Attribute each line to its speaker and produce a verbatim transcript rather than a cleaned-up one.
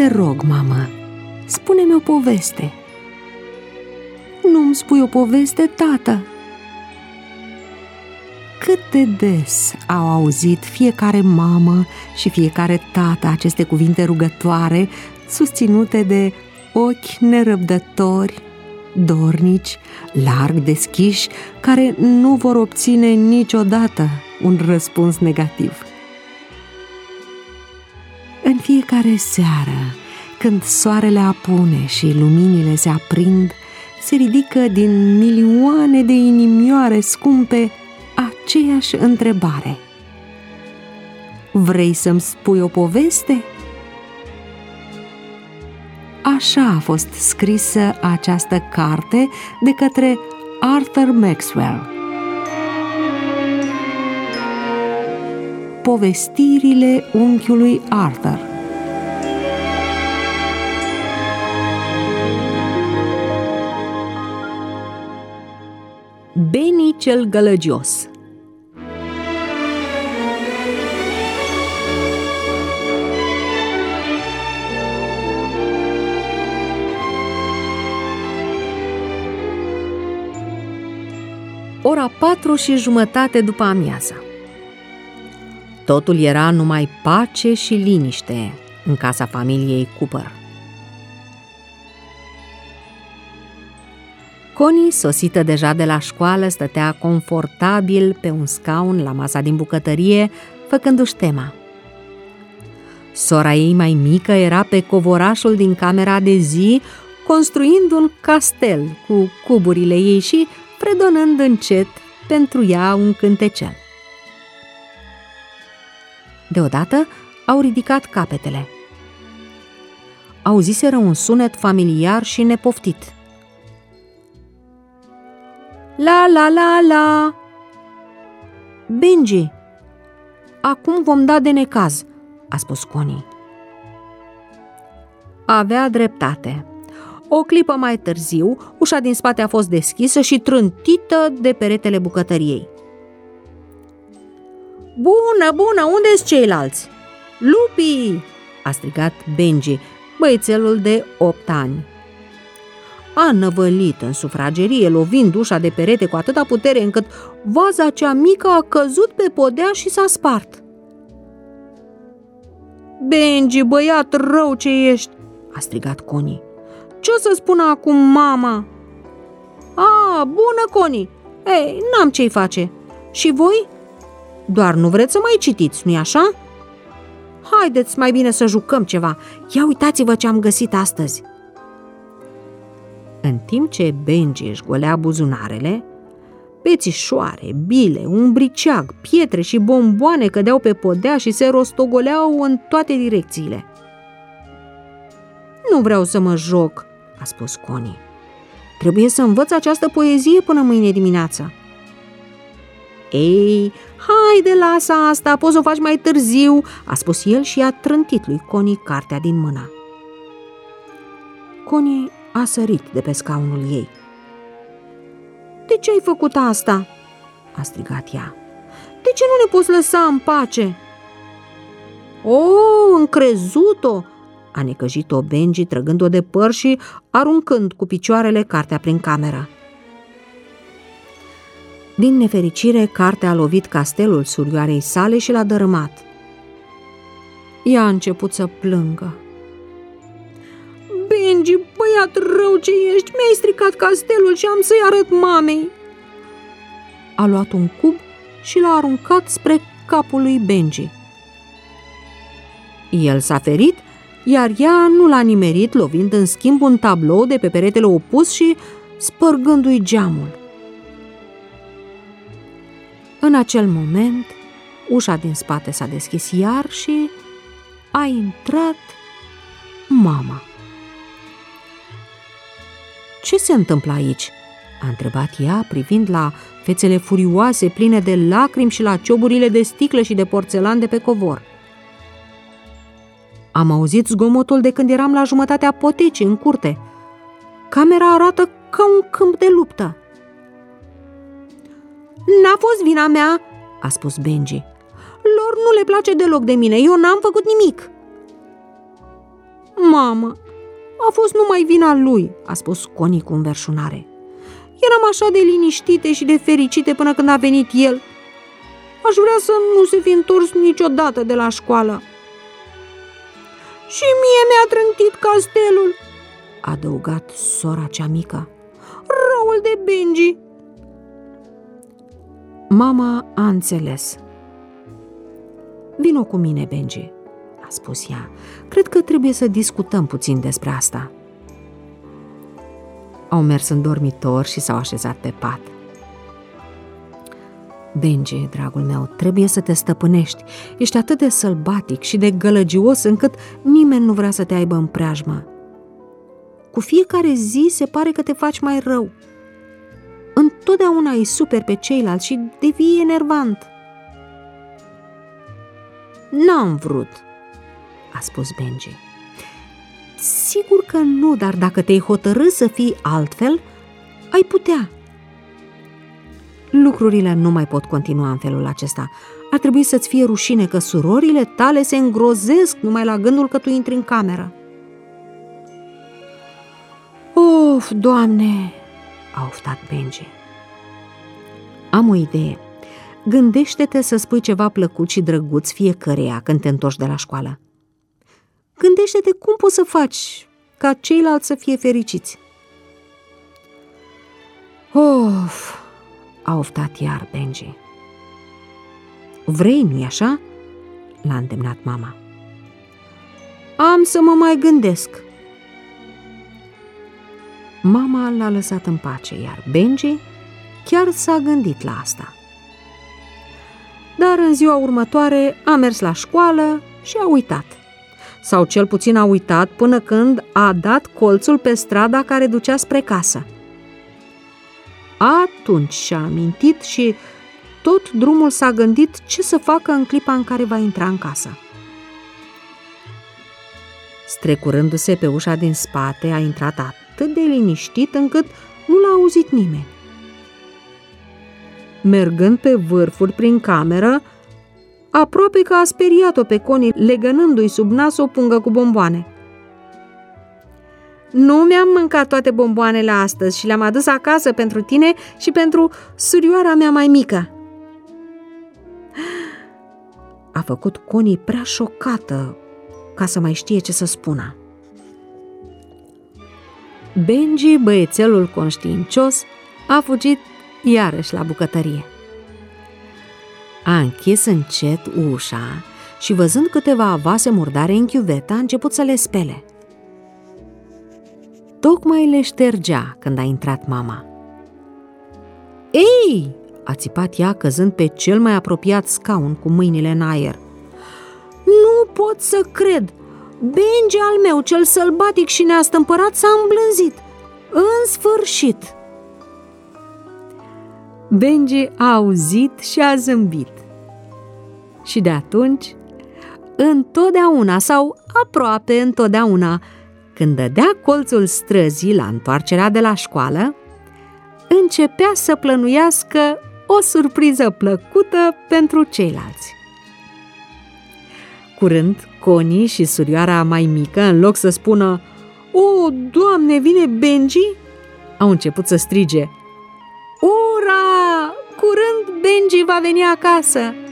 Speaker 1: Te rog, mamă, spune-mi o poveste." "Nu-mi spui o poveste, tată?" Cât de des au auzit fiecare mamă și fiecare tată aceste cuvinte rugătoare, susținute de ochi nerăbdători, dornici, larg deschiși, care nu vor obține niciodată un răspuns negativ. În fiecare seară, când soarele apune și luminile se aprind, se ridică din milioane de inimioare scumpe aceeași întrebare: vrei să-mi spui o poveste? Așa a fost scrisă această carte de către Arthur Maxwell. Povestirile unchiului Arthur. Benny cel gălăgios. Ora patru și jumătate după amiaza. Totul era numai pace și liniște în casa familiei Cooper. Connie, sosită deja de la școală, stătea confortabil pe un scaun la masa din bucătărie, făcându-și tema. Sora ei mai mică era pe covorașul din camera de zi, construind un castel cu cuburile ei și fredonând încet pentru ea un cântecel. Deodată au ridicat capetele. Auziseră un sunet familiar și nepoftit. La, la, la, la! Benji, acum vom da de necaz, a spus Connie. Avea dreptate. O clipă mai târziu, ușa din spate a fost deschisă și trântită de peretele bucătăriei. Bună, bună, unde-s ceilalți? Lupii! A strigat Benji, băiețelul de opt ani. A năvălit în sufragerie, lovind ușa de perete cu atâta putere încât vaza cea mică a căzut pe podea și s-a spart. Benji, băiat rău ce ești! A strigat Connie. Ce o să spună acum mama? A, bună, Connie! Ei, n-am ce-i face. Și voi? Doar nu vreți să mai citiți, nu-i așa? Haideți mai bine să jucăm ceva. Ia uitați-vă ce am găsit astăzi. În timp ce Benji își golea buzunarele, pețișoare, bile, un briceag, pietre și bomboane cădeau pe podea și se rostogoleau în toate direcțiile. Nu vreau să mă joc, a spus Connie. Trebuie să învăț această poezie până mâine dimineață. Ei, haide, lasă asta, poți să o faci mai târziu, a spus el și a trântit lui Connie cartea din mână. Connie a sărit de pe scaunul ei. De ce ai făcut asta? A strigat ea. De ce nu ne poți lăsa în pace? O, încrezut-o! A necăjit-o Benji, trăgând-o de păr și aruncând cu picioarele cartea prin cameră. Din nefericire, cartea a lovit castelul surioarei sale și l-a dărâmat. Ea a început să plângă. Benji, băiat rău ce ești, mi-ai stricat castelul și am să-i arăt mamei. A luat un cub și l-a aruncat spre capul lui Benji. El s-a ferit, iar ea nu l-a nimerit, lovind în schimb un tablou de pe peretele opus și spărgându-i geamul. În acel moment, ușa din spate s-a deschis iar și a intrat mama. Ce se întâmplă aici? A întrebat ea, privind la fețele furioase, pline de lacrimi și la cioburile de sticlă și de porțelan de pe covor. Am auzit zgomotul de când eram la jumătatea potecii, în curte. Camera arată ca un câmp de luptă. N-a fost vina mea, a spus Benji. Lor nu le place deloc de mine, eu n-am făcut nimic. Mamă, a fost numai vina lui, a spus Connie cu înverșunare. Eram așa de liniștite și de fericite până când a venit el. Aș vrea să nu se fi întors niciodată de la școală. Și mie mi-a trântit castelul, a adăugat sora cea mică. Răul de Benji. Mama a înțeles. Vino cu mine, Benji, a spus ea. Cred că trebuie să discutăm puțin despre asta. Au mers în dormitor și s-au așezat pe pat. Benji, dragul meu, trebuie să te stăpânești. Ești atât de sălbatic și de gălăgios încât nimeni nu vrea să te aibă în preajmă. Cu fiecare zi se pare că te faci mai rău. Întotdeauna îi superi pe ceilalți și devii enervant. N-am vrut, a spus Benji. Sigur că nu, dar dacă te-ai hotărât să fii altfel, ai putea. Lucrurile nu mai pot continua în felul acesta. Ar trebui să-ți fie rușine că surorile tale se îngrozesc numai la gândul că tu intri în cameră. Of, Doamne, a oftat Benji. Am o idee. Gândește-te să spui ceva plăcut și drăguț fiecăreia când te întorci de la școală. Gândește-te cum poți să faci ca ceilalți să fie fericiți. Of, a oftat iar Benji. Vrei, nu-i așa? L-a îndemnat mama. Am să mă mai gândesc. Mama l-a lăsat în pace, iar Benji chiar s-a gândit la asta. Dar în ziua următoare a mers la școală și a uitat. Sau cel puțin a uitat până când a dat colțul pe strada care ducea spre casă. Atunci și-a amintit și tot drumul s-a gândit ce să facă în clipa în care va intra în casă. Strecurându-se pe ușa din spate, a intrat atât de liniștit încât nu l-a auzit nimeni. Mergând pe vârfuri prin cameră, aproape că a speriat-o pe Connie, legănându-i sub nas o pungă cu bomboane. Nu mi-am mâncat toate bomboanele astăzi și le-am adus acasă pentru tine și pentru surioara mea mai mică. A făcut Connie prea șocată ca să mai știe ce să spună. Benji, băiețelul conștiincios, a fugit iarăși la bucătărie. A închis încet ușa și, văzând câteva vase murdare în chiuvetă, a început să le spele. Tocmai le ștergea când a intrat mama. Ei! A țipat ea, căzând pe cel mai apropiat scaun cu mâinile în aer. Nu pot să cred! Benji al meu, cel sălbatic și neastâmpărat, s-a îmblânzit. În sfârșit! Benji a auzit și a zâmbit. Și de atunci, întotdeauna sau aproape întotdeauna, când dădea colțul străzii la întoarcerea de la școală, începea să plănuiască o surpriză plăcută pentru ceilalți. Curând, Connie și surioara mai mică, în loc să spună "O, Doamne, vine Benji!", au început să strige "Ura! Curând Benji va veni acasă!"